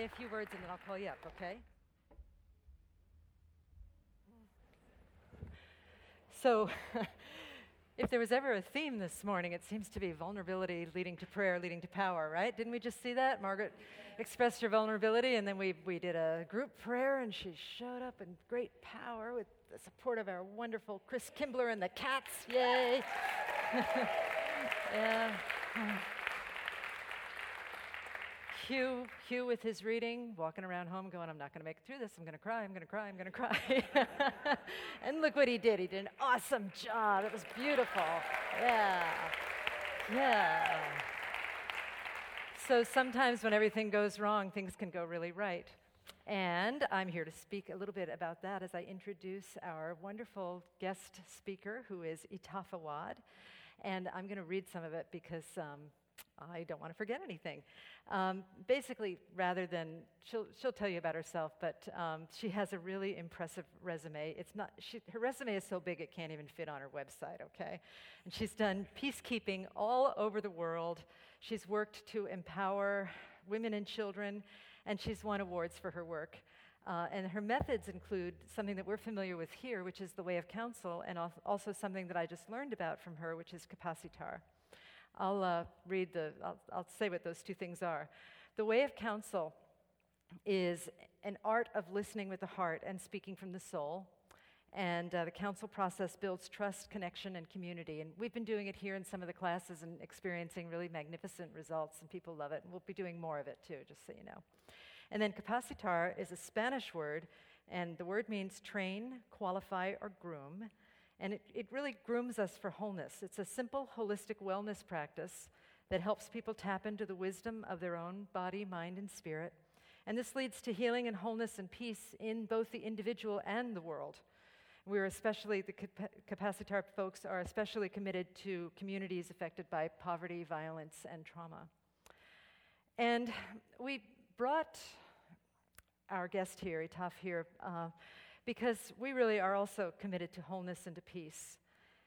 a few words and then I'll call you up, okay? So, if there was ever a theme this morning, it seems to be vulnerability leading to prayer, leading to power, right? Didn't we just see that? Margaret expressed her vulnerability, and then we did a group prayer, and she showed up in great power with the support of our wonderful Chris Kimbler and the cats. Yay! Yeah. Hugh with his reading, walking around home going, I'm not going to make it through this. I'm going to cry, I'm going to cry, I'm going to cry. And look what he did. He did an awesome job. It was beautiful. Yeah. Yeah. So sometimes when everything goes wrong, things can go really right. And I'm here to speak a little bit about that as I introduce our wonderful guest speaker, who is Itaf Awad. And I'm going to read some of it because I don't want to forget anything. Basically, rather than, she'll tell you about herself, but she has a really impressive resume. Her resume is so big it can't even fit on her website, okay? And she's done peacekeeping all over the world. She's worked to empower women and children, and she's won awards for her work. And her methods include something that we're familiar with here, which is the Way of Counsel, and also something that I just learned about from her, which is Capacitar. I'll say what those two things are. The Way of Counsel is an art of listening with the heart and speaking from the soul. And the counsel process builds trust, connection, and community. And we've been doing it here in some of the classes and experiencing really magnificent results, and people love it. And we'll be doing more of it too, just so you know. And then capacitar is a Spanish word, and the word means train, qualify, or groom. And it really grooms us for wholeness. It's a simple, holistic wellness practice that helps people tap into the wisdom of their own body, mind, and spirit. And this leads to healing and wholeness and peace in both the individual and the world. The Capacitar folks are especially committed to communities affected by poverty, violence, and trauma. And we brought our guest here, Itaf here, because we really are also committed to wholeness and to peace.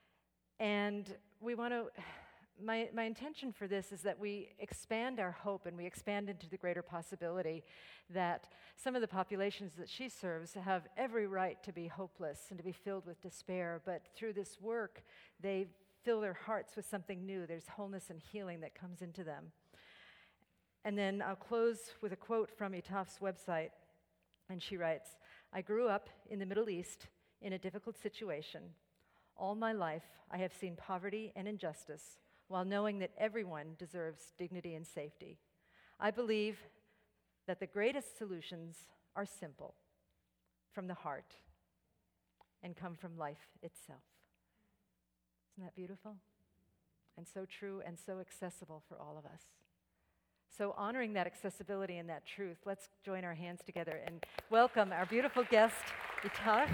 And we want to, my intention for this is that we expand our hope and we expand into the greater possibility that some of the populations that she serves have every right to be hopeless and to be filled with despair, but through this work, they fill their hearts with something new. There's wholeness and healing that comes into them. And then I'll close with a quote from Itaf's website. And she writes, I grew up in the Middle East in a difficult situation. All my life, I have seen poverty and injustice while knowing that everyone deserves dignity and safety. I believe that the greatest solutions are simple, from the heart, and come from life itself. Isn't that beautiful? And so true and so accessible for all of us. So honoring that accessibility and that truth, let's join our hands together and welcome our beautiful guest, Itaf.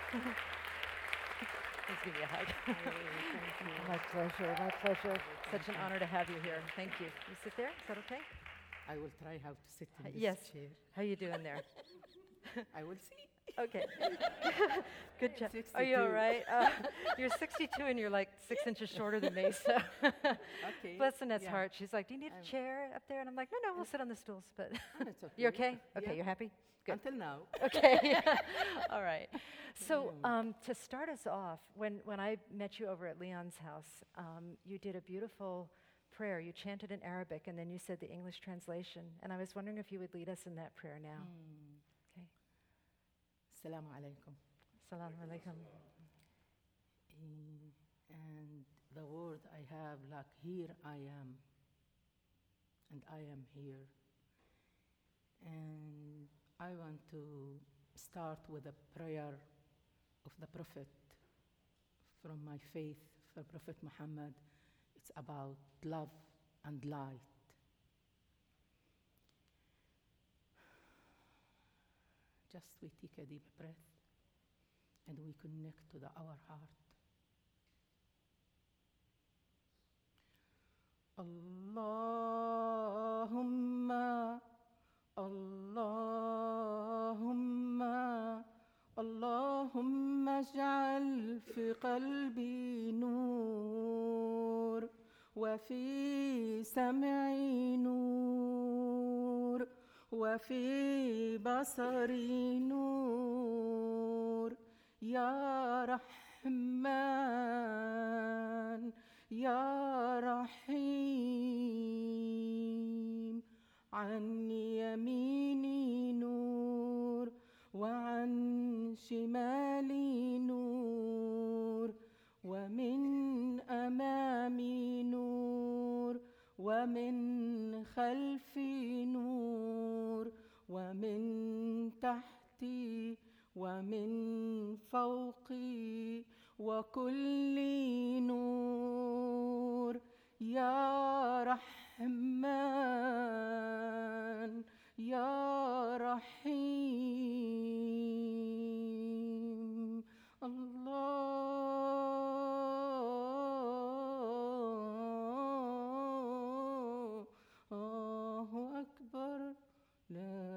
Let's give you a hug. My pleasure, my pleasure. Such an honor to have you here. Thank you. You sit there, is that okay? I will try how to sit in this chair. How you doing there? I will see. Okay. Good job. 62. Are you all right? You're 62 and you're like 6 inches shorter than me, so. Okay. Bless Annette's heart. She's like, do you need a chair up there? And I'm like, no, we'll sit on the stools. But It's okay. you okay? Okay, Yeah. you're happy? Good. Until now. Okay. All right. So to start us off, when I met you over at Leon's house, you did a beautiful prayer. You chanted in Arabic, and then you said the English translation. And I was wondering if you would lead us in that prayer now. Okay. Assalamu alaikum. Assalamu alaikum. And the word I have, like, here I am, and I am here. And I want to start with a prayer of the Prophet from my faith, for Prophet Muhammad. It's about love and light. Just we take a deep breath and we connect to our heart. Allahumma, Allahumma, Allahumma ij'al fi qalbi nur wa fi sam'i nur وفي بصري نور يا رحمن يا رحيم. عن يميني نور وعن شمالي نور ومن أمامي نور ومن خلفي نور ومن تحتي ومن فوقي وكل نور يا رحمن يا رحيم. الله أكبر لا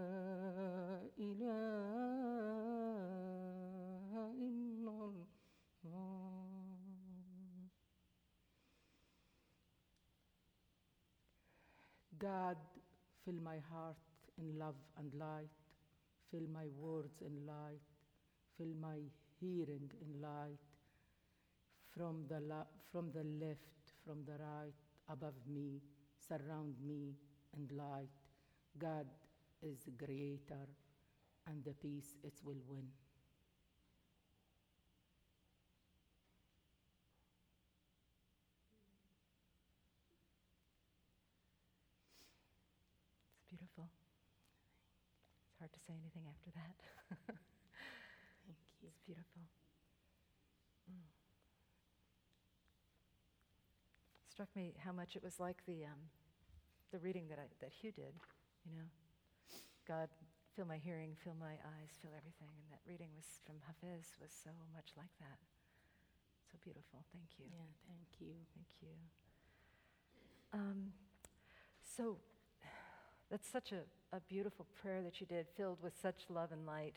إله إلا الله. God, fill my heart in love and light, fill my words in light, fill my hearing in light, from the left, from the right, above me, surround me in light. God is the creator, and the peace it will win. It's beautiful. It's hard to say anything after that. Thank you. It's beautiful. Struck me how much it was like the reading that Hugh did, you know. God, fill my hearing, fill my eyes, fill everything. And that reading was from Hafiz was so much like that. So beautiful. Thank you. Yeah, thank you. Thank you. So that's such a beautiful prayer that you did, filled with such love and light.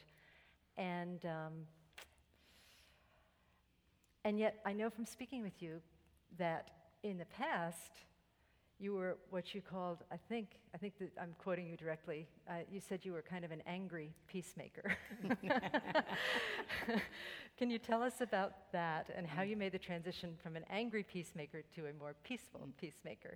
And yet I know from speaking with you that in the past, you were what you called, I think that I'm quoting you directly, you said you were kind of an angry peacemaker. Can you tell us about that and how you made the transition from an angry peacemaker to a more peaceful peacemaker?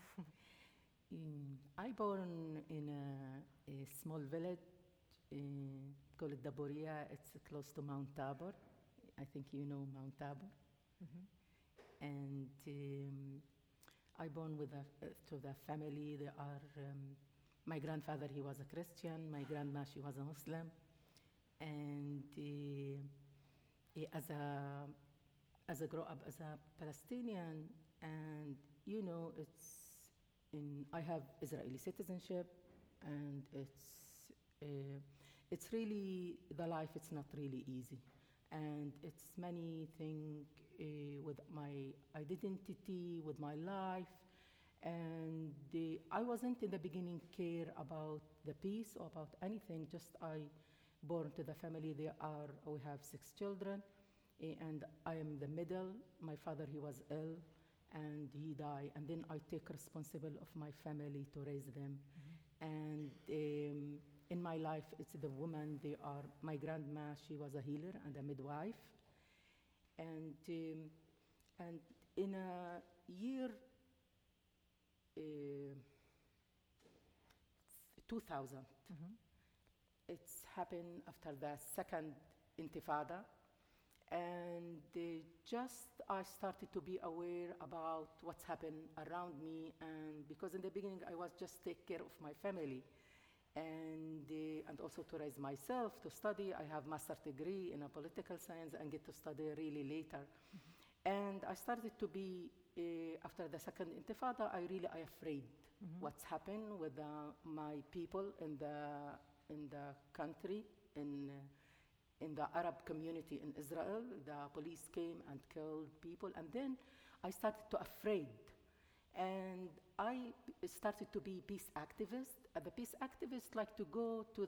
I born in a small village called Daburia. It's close to Mount Tabor. I think you know Mount Tabor. Mm-hmm. And I born with to the family. They are my grandfather. He was a Christian. My grandma, she was a Muslim. And as I grow up as a Palestinian, and you know, I have Israeli citizenship, and it's really the life. It's not really easy, and it's many things with my identity, with my life, and I wasn't in the beginning care about the peace or about anything. Just I born to the family. We have 6 children, and I am the middle. My father, he was ill, and he died, and then I take responsible of my family to raise them. Mm-hmm. And in my life, it's the woman. My grandma, she was a healer and a midwife, and in a year 2000, mm-hmm. It's happened after the second Intifada. And just I started to be aware about what's happened around me, and because in the beginning I was just take care of my family, and also to raise myself, to study. I have master's degree in a political science and get to study really later. Mm-hmm. And I started to be, after the second Intifada, I afraid mm-hmm. what's happened with my people in the country, in the Arab community in Israel. The police came and killed people, and then I started to afraid, and I started to be peace activist. The peace activists like to go to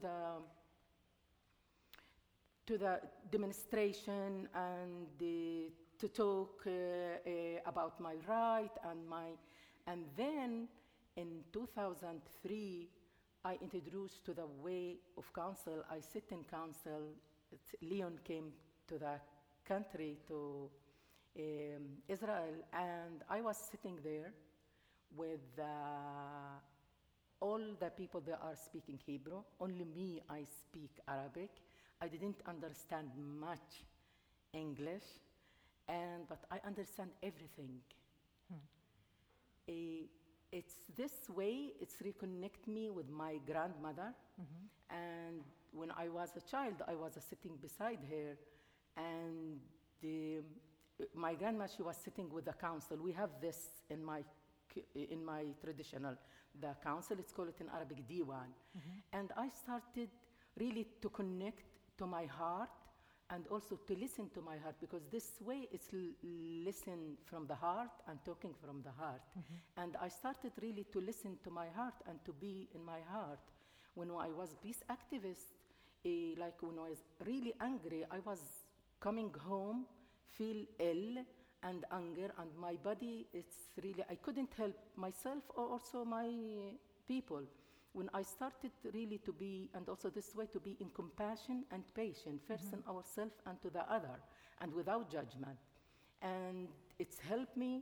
the demonstration and to talk about my right and then in 2003 I introduced to the way of council. I sit in council. Leon came to the country, to Israel, and I was sitting there with all the people that are speaking Hebrew. Only me, I speak Arabic. I didn't understand much English, but I understand everything. It's this way, it's reconnect me with my grandmother. And when I was a child, I was sitting beside her, and my grandma, she was sitting with the council. We have this in my traditional, the council, it's called in Arabic diwan. And I started really to connect to my heart and also to listen to my heart, because this way it's listen from the heart and talking from the heart. And I started really to listen to my heart and to be in my heart. When I was peace activist, like when I was really angry, I was coming home, feel ill and anger, and my body, it's really, I couldn't help myself or also my people. When I started really to be, and also this way to be in compassion and patience, first in ourselves and to the other, and without judgment. And it's helped me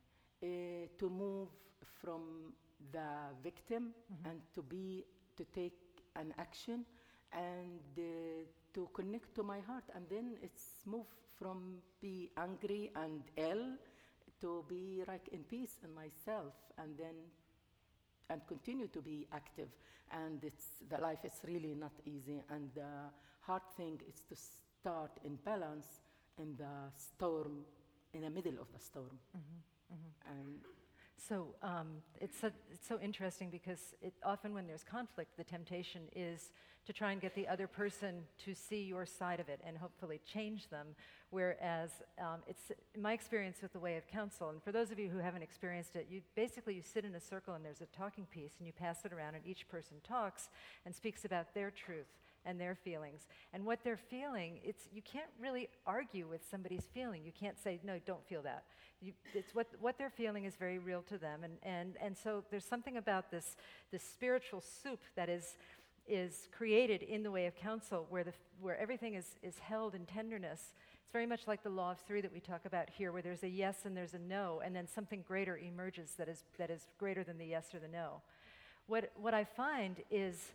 to move from the victim and to take an action and to connect to my heart. And then it's moved from be angry and ill to be like in peace in myself, and then and continue to be active. And the life is really not easy, and the hard thing is to start in balance in the storm, in the middle of the storm. And so it's so interesting, because often when there's conflict, the temptation is to try and get the other person to see your side of it and hopefully change them. Whereas it's my experience with the Way of Counsel, and for those of you who haven't experienced it, you sit in a circle and there's a talking piece and you pass it around, and each person talks and speaks about their truth and their feelings. And what they're feeling, you can't really argue with somebody's feeling. You can't say, no, don't feel that. It's what they're feeling is very real to them. And so there's something about this spiritual soup that is created in the Way of Counsel, where everything is held in tenderness. It's very much like the law of three that we talk about here, where there's a yes and there's a no, and then something greater emerges that is greater than the yes or the no. What I find is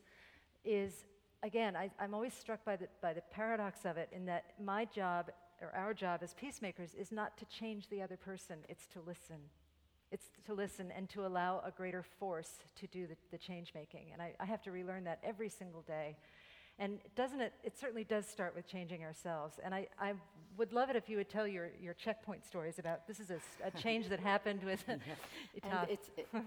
again, I'm always struck by the paradox of it, in that my job, or our job as peacemakers, is not to change the other person, it's to listen. It's to listen and to allow a greater force to do the change making. And I have to relearn that every single day. And it certainly does start with changing ourselves. And I would love it if you would tell your checkpoint stories about, this is a change that happened with Itaf. And it's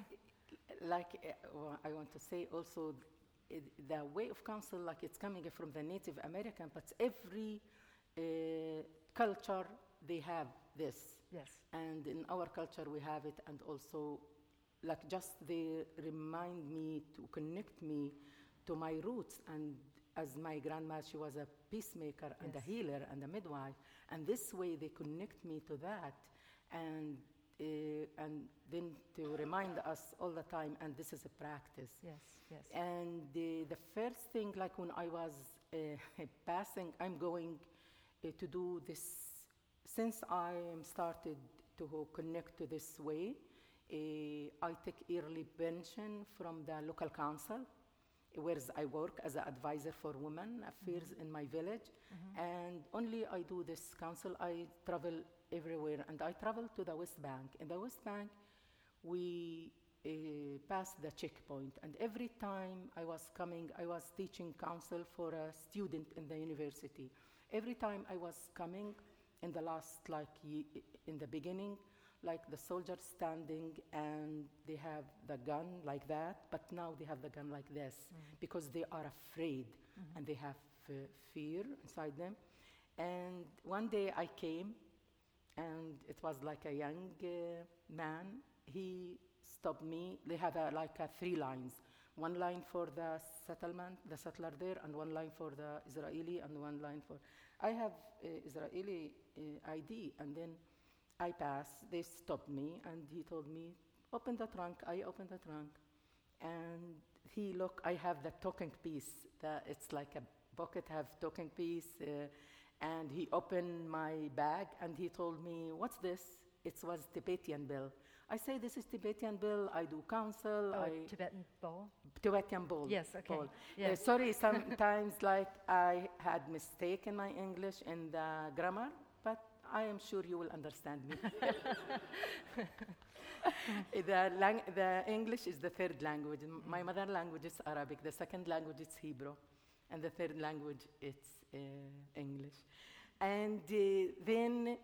I want to say also, the Way of Counsel, like it's coming from the Native American, but every culture, they have this. Yes. And in our culture, we have it, and also, like, just they remind me to connect me to my roots. And as my grandma, she was a peacemaker and a healer and a midwife, and this way they connect me to that, and then to remind us all the time, and this is a practice. Yes. And the first thing, like when I was passing, I'm going to do this. Since I am started to connect to this way, I take yearly pension from the local council, where I work as an advisor for women affairs in my village. And only I do this council, I travel everywhere, and I travel to the West Bank. In the West Bank, we pass the checkpoint, and every time I was coming, I was teaching council for a student in the university. Every time I was coming, in the last, in the beginning, like the soldiers standing and they have the gun like that, but now they have the gun like this because they are afraid and they have fear inside them. And one day I came, and it was like a young man. He stopped me. They had three lines. One line for the settler there, and one line for the Israeli, and one line for... I have Israeli ID, and then I passed. They stopped me, and he told me, open the trunk. I opened the trunk, and look, I have the talking piece. It's like a bucket have talking piece. And he opened my bag and he told me, what's this? It was Tibetan bell. I say, this is Tibetan bell. I do counsel. Tibetan bowl? Tibetan bowl. Yes, okay. Bowl. Yes. Sorry, sometimes like I had mistake in my English in the grammar, but I am sure you will understand me. The English is the third language. My mother language is Arabic. The second language is Hebrew. And the third language is English. And then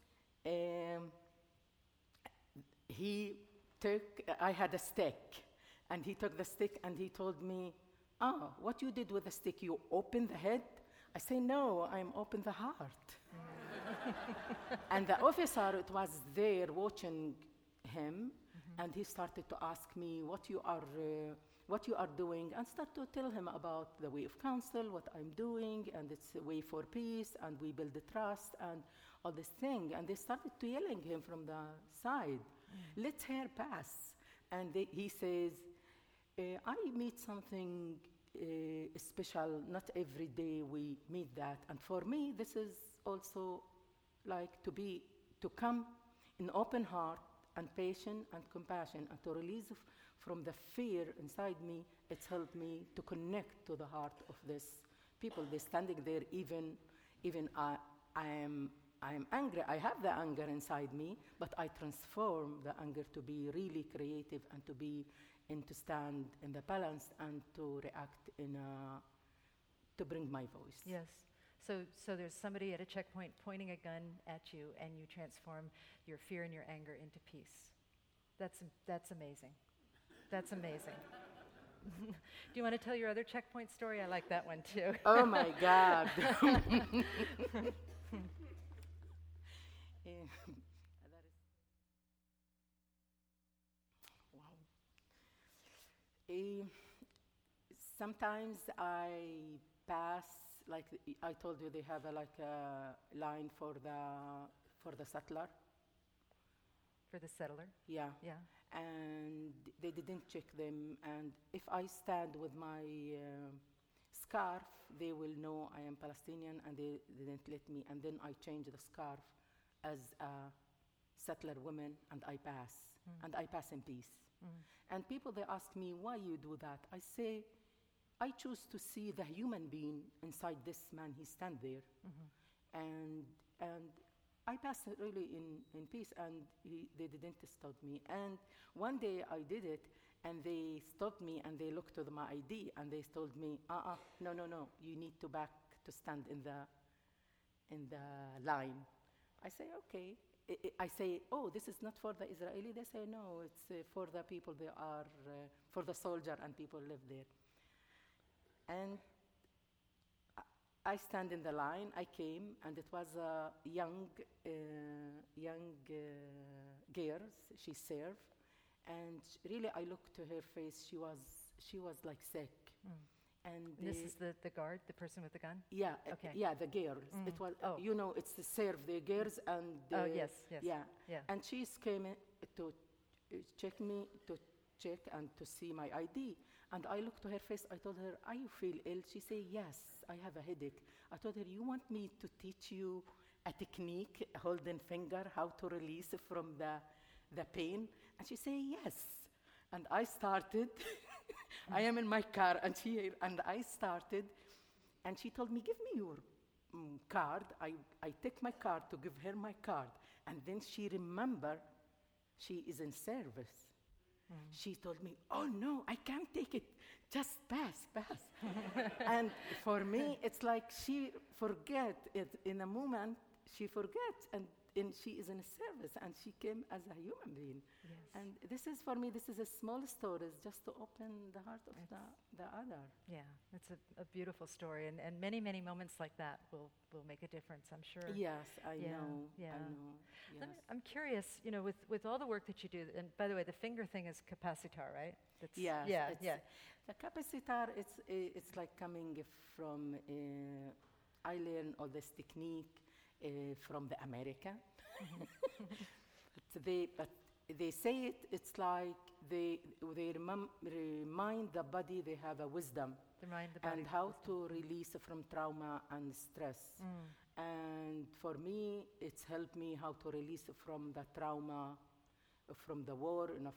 I had a stick. And he took the stick and he told me, what you did with the stick, you opened the head? I say, no, I'm open the heart. And the officer, it was there watching him, and he started to ask me what you are doing, and start to tell him about the way of counsel, what I'm doing, and it's a way for peace, and we build the trust, and all this thing. And they started to yelling him from the side, let her pass. And he says, I meet something special, not every day we meet that. And for me, this is also like to come in open heart and patience and compassion, and to release from the fear inside me. It's helped me to connect to the heart of this people. They're standing there, even I am angry. I have the anger inside me, but I transform the anger to be really creative and to stand in the balance and to react to bring my voice. Yes. So there's somebody at a checkpoint pointing a gun at you, and you transform your fear and your anger into peace. That's amazing. That's amazing. Do you want to tell your other checkpoint story? I like that one too. Oh my God. Sometimes I pass, like I told you, they have a line for the settler. For the settler? Yeah. Yeah. And they didn't check them. And if I stand with my scarf, they will know I am Palestinian, and they didn't let me. And then I change the scarf as a settler woman, and I pass. And I pass in peace. And people, they ask me, why you do that? I say, I choose to see the human being inside this man. He stand there. And I passed really in peace, and they didn't stop me. And one day I did it, and they stopped me, and they looked to my ID, and they told me, no, you need to back to stand in the line. I say, okay. I say, this is not for the Israeli. They say, no, it's for the people. They are for the soldier, and people live there. And I stand in the line. I came, and it was a young girl. She served, and really, I looked to her face. She was like sick. And this is the guard, the person with the gun? Yeah. Okay. Yeah, the girls. It was, it's the serve the girls and. Yes. Yeah. Yeah. And she came to check me, to check and to see my ID. And I looked to her face. I told her, "Are you feel ill?" She said, "Yes, I have a headache." I told her, "You want me to teach you a technique, holding finger, how to release from the pain?" And she said, "Yes." And I started. I am in my car, and I started, and she told me, "Give me your card." I take my card to give her my card, and then she remember she is in service. She told me, "Oh no, I can't take it. Just pass." And for me, it's like she forget it in a moment. She forgets, and she is in service, and she came as a human being. Yes. And this is, for me, this is a small story, just to open the heart of the other. Yeah, it's a beautiful story, and many, many moments like that will make a difference, I'm sure. Yes, I know. Yeah. I know. Yes. I'm curious, with all the work that you do, and by the way, the finger thing is capacitar, right? Yes. Yeah. The capacitar, it's like coming from, I learned all this technique from the America. But they say it's like they remind the body they have a wisdom Remind the body and of how wisdom. to release from trauma and stress. And for me, it's helped me how to release from the trauma, from the war, and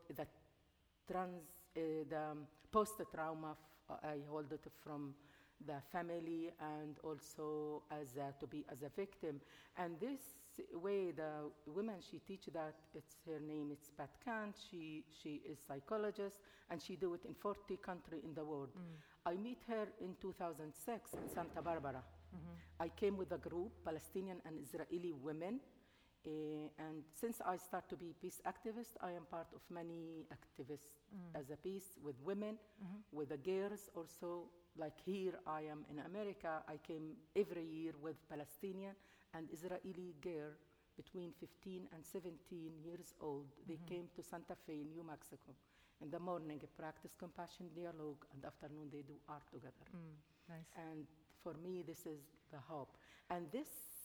the post-trauma. I hold it from the family and also to be as a victim. And this way, the woman she teach that, it's her name, it's Pat Kant. She is psychologist, and she do it in 40 countries in the world. I meet her in 2006 in Santa Barbara. I came with a group, Palestinian and Israeli women. And since I start to be peace activist, I am part of many activists as a peace with women, with the girls also. Like here I am in America, I came every year with Palestinian and Israeli girl between 15 and 17 years old. They came to Santa Fe, New Mexico. In the morning, practice compassion dialogue, and afternoon they do art together. Nice. And for me, this is the hope. And this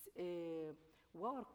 work,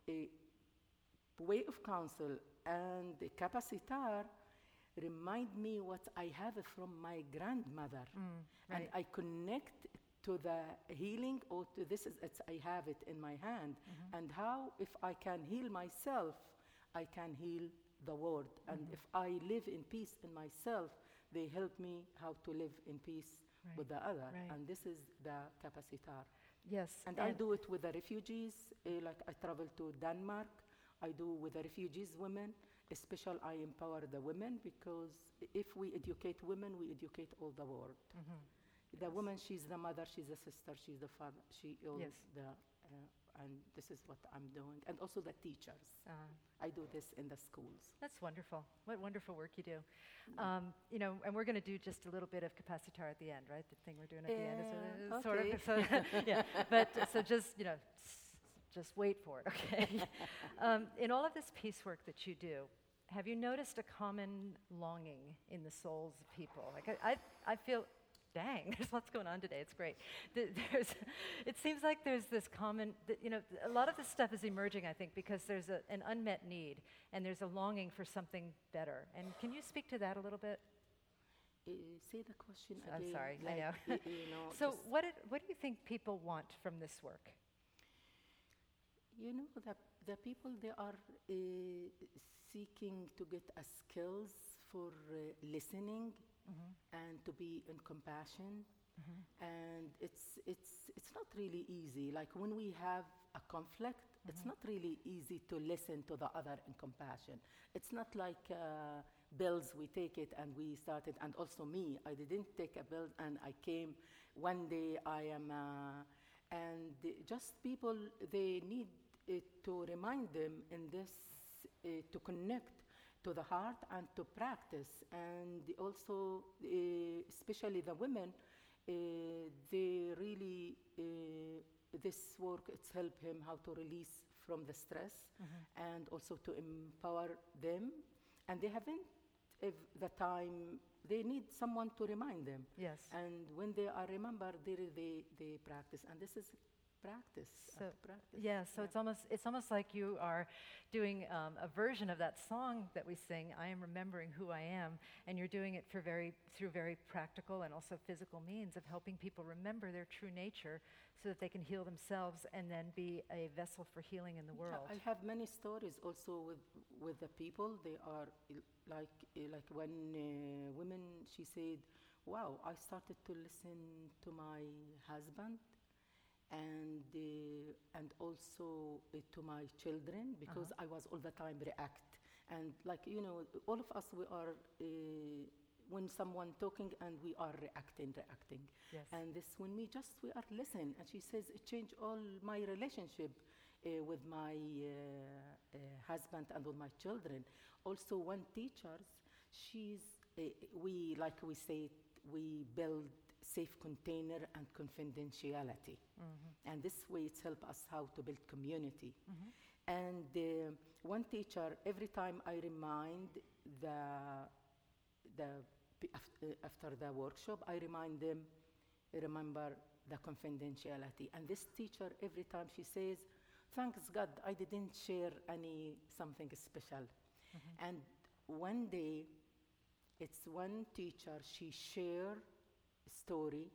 way of counsel and the capacitar remind me what I have from my grandmother. And I connect to the healing, or to this, I have it in my hand. And how, if I can heal myself, I can heal the world. And if I live in peace in myself, they help me how to live in peace with the other. And this is the capacitar. Yes. And I do it with the refugees, like I travel to Denmark. I do with the refugees women, especially I empower the women, because if we educate women, we educate all the world. The woman, she's the mother, she's the sister, she's the father, she is and this is what I'm doing. And also the teachers. I do this in the schools. That's wonderful. What wonderful work you do. You know, and we're going to do just a little bit of capacitar at the end, right? The thing we're doing at the end is sort of, so, yeah. But so just, you know, just wait for it, okay? In all of this peace work that you do, have you noticed a common longing in the souls of people? Like I feel, dang, there's lots going on today. It's great. It seems like there's this common, you know, a lot of this stuff is emerging, I think, because there's an unmet need and there's a longing for something better. And can you speak to that a little bit? Say the question again. I'm sorry, like, I know. You know, So what do you think people want from this work? You know, the people, they are seeking to get skills for listening and to be in compassion. And it's not really easy. Like when we have a conflict, it's not really easy to listen to the other in compassion. It's not like bills, we take it and we started. And also me, I didn't take a bill and I came one day, and just people, they need to remind them in this, to connect to the heart and to practice. And also, especially the women, they really, this work, it's helped him how to release from the stress and also to empower them. And they haven't the time, they need someone to remind them. Yes. And when they are remembered, they practice. And this is practice. So, practice. yeah, so it's almost like you are doing a version of that song that we sing, I Am Remembering Who I Am, and you're doing it through very practical and also physical means of helping people remember their true nature so that they can heal themselves and then be a vessel for healing in the world. Yeah, I have many stories also with the people. They are like when women, she said, wow, I started to listen to my husband and also to my children, because I was all the time react. And like, you know, all of us, we are, when someone talking and we are reacting. Yes. And this, when we are listening, and she says, it changed all my relationship with my husband and with my children. Also, one teacher, we say, we build safe container and confidentiality. And this way it's helped us how to build community. And one teacher, every time I remind after the workshop, I remind them, remember the confidentiality. And this teacher, every time she says, thanks God, I didn't share something special. And one day, it's one teacher, she shared a story,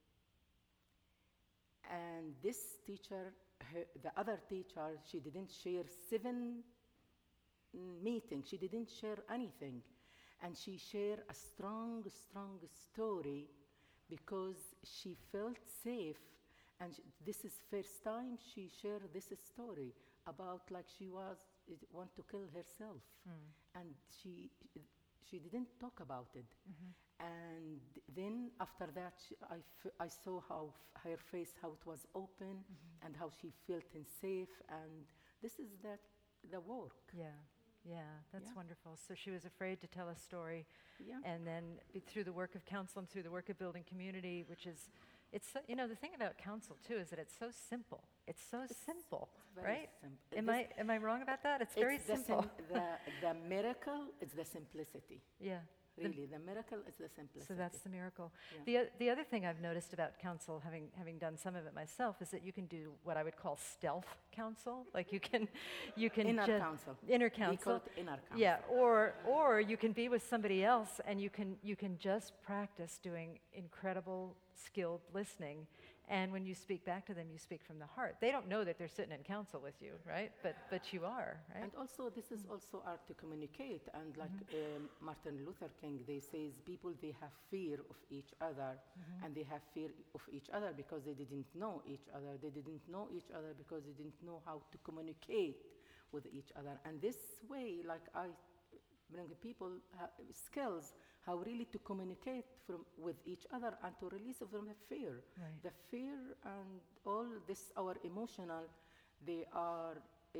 and this teacher, the other teacher, she didn't share 7 meetings, she didn't share anything. And she shared a strong story because she felt safe. And this is first time she shared this story about like she want to kill herself. And she didn't talk about it. And then after that, I saw how her face, how it was open, and how she felt safe. And this is the work. Yeah, that's wonderful. So she was afraid to tell a story, Yeah. and then through the work of counsel and through the work of building community, which is, it's so, you know, the thing about counsel too is that it's so simple. It's so simple, very right? simple. Am I wrong about that? It's very simple. The miracle is the simplicity. Yeah. Really, the miracle is the simplicity. So that's the miracle. Yeah. The other thing I've noticed about counsel, having done some of it myself, is that you can do what I would call stealth counsel. Like you can Inner just counsel. inner We call counsel. it inner counsel. Yeah, or you can be with somebody else and you can just practice doing incredible skilled listening, and when you speak back to them, you speak from the heart. They don't know that they're sitting in counsel with you, right? But you are, right? And also, this is also art to communicate. And like Martin Luther King, they says people, they have fear of each other, and they have fear of each other because they didn't know each other. They didn't know each other because they didn't know how to communicate with each other. And this way, like I bring people skills how really to communicate with each other and to release from the fear. Right. The fear and all this, our emotional, they are,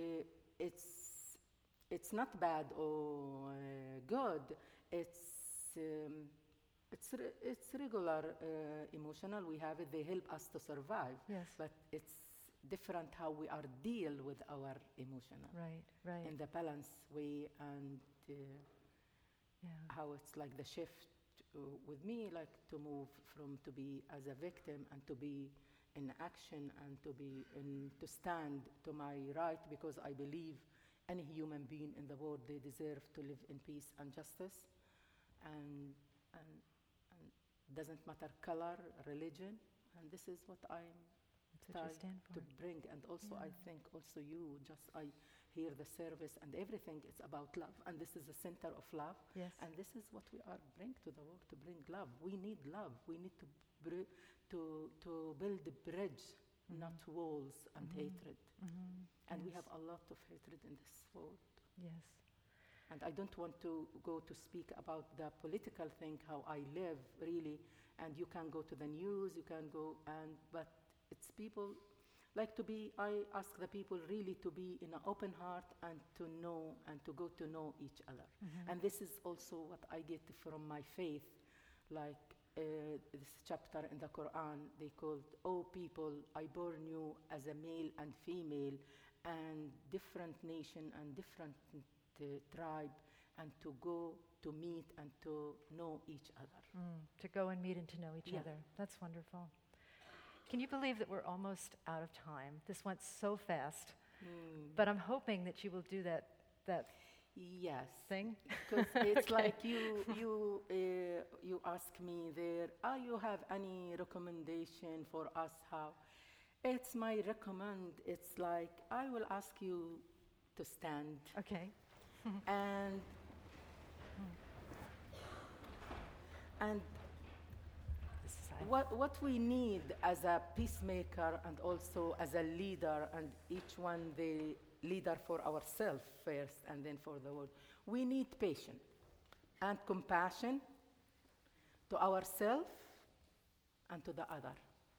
it's not bad or good. It's regular emotional. We have it. They help us to survive. Yes. But it's different how we are deal with our emotional. Right. In the balance way, and Yeah. how it's like the shift with me, like to move from to be as a victim and to be in action and to stand to my right, because I believe any human being in the world, they deserve to live in peace and justice, and doesn't matter color, religion, and this is what I'm That's what you stand to for. bring. And also I think also you just I hear the service and everything, it's about love, and this is the center of love. Yes. And this is what we are bring to the world, to bring love. We need love. We need to build a bridge, not walls and hatred. And we Yes. have a lot of hatred in this world. Yes. And I don't want to go to speak about the political thing, how I live, really. And you can go to the news, you can go, but it's people like to be, I ask the people really to be in an open heart and to know and to go to know each other. And this is also what I get from my faith, like this chapter in the Quran, they called, "Oh people, I born you as a male and female, and different nation and different tribe, and to go to meet and to know each other." To go and meet and to know each Yeah. other. That's wonderful. Can you believe that we're almost out of time? This went so fast. But I'm hoping that you will do that Yes. thing. Because it's like you ask me there, you have any recommendation for us how? It's my recommend, it's like I will ask you to stand Okay. and This side. what we need as a peacemaker and also as a leader, and each one the leader for ourselves first and then for the world, we need patience and compassion to ourselves and to the other.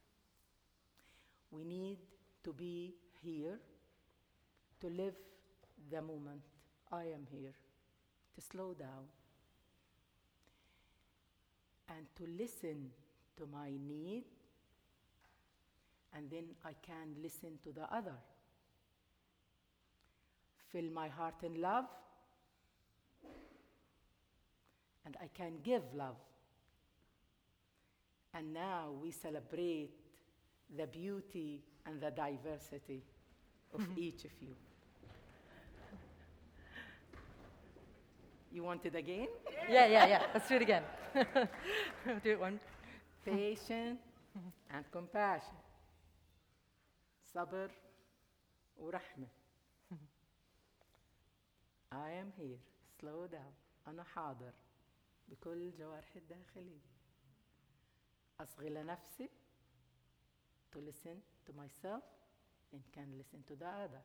We need to be here, to live the moment. I am here, to slow down and to listen to my need, and then I can listen to the other. Fill my heart in love, and I can give love. And now we celebrate the beauty and the diversity of each of you. You want it again? Yeah. Let's do it again. Do it one. Patience and compassion. صبر ورحمة. I am here. Slow down. أنا حاضر بكل جوارحي الداخلية. أصغي لنفسي to listen to myself and can listen to the other.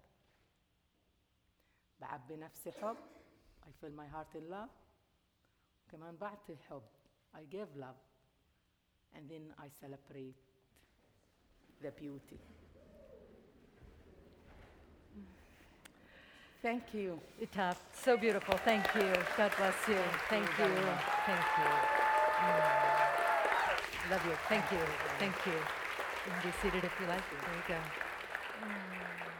بعبي نفسي حب. I fill my heart in love. كمان بعطي حب. I give love. And then I celebrate the beauty. Thank you. Itaf, so beautiful. Thank you. God bless you. Thank you. very much. Thank you. Love you. Thank you. Thank you. You can be seated if you like. There you go.